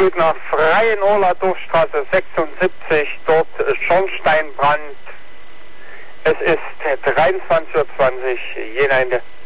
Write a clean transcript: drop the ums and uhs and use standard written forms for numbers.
geht nach Freienohler Dorfstraße 76, dort Schornsteinbrand. Es ist 23:20 Uhr, Jena Ende.